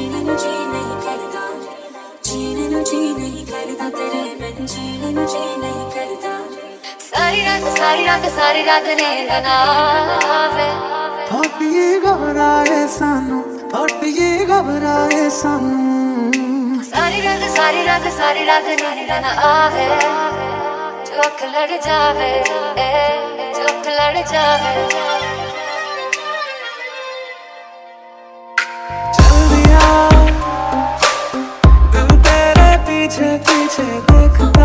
जीने नु जी नहीं करता, जीने नु जी नहीं करता, तेरे बिन जीने नु जी नहीं करता। सारी रात सारी रात सारी रात नींद ना आवे, थोड़ी घबराए सानू, थोड़ी घबराए सानू। सारी रात सारी रात सारी रात नींद ना आवे, जो अख लड़ जावे, जो अख लड़ जावे। चल दिया दिल तेरे पीछे पीछे देखता,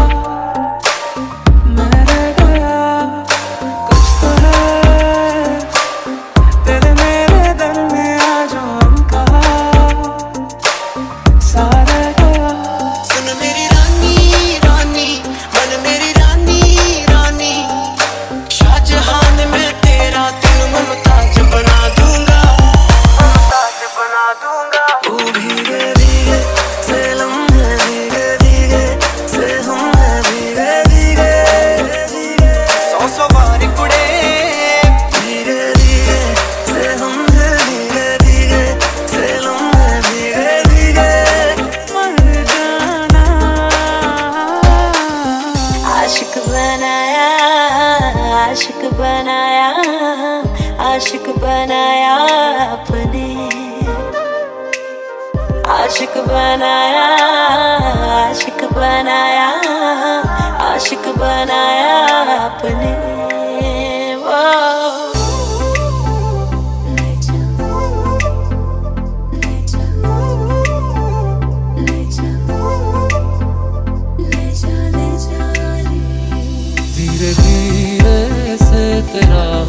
मैं रह गया कुछ तो है तेरे मेरे दरमियां जो हम कहा सा रह गया। सुन मेरी रानी रानी, मन मेरी रानी रानी, शाहजहां मैं तेरा तेनू मुमताज बना दूंगा, मुमताज बना दूंगा। ओ भीगे भीगे से लम्हे भीगे भीगे से हम हैं भीगे भीगे, सौ बारी कुड़े भीगे भीगे से हम हैं भीगे भीगे से लम्हे भीगे भीगे। मर जाना आशिक बनाया, आशिक बनाया, आशिक बनाया अपने, आशिक बनाया, आशिक बनाया, आशिक बनाया अपने। वो ले जा, ले जा, ले जा, ले जा, ले जा रे। धीरे धीरे से तेरा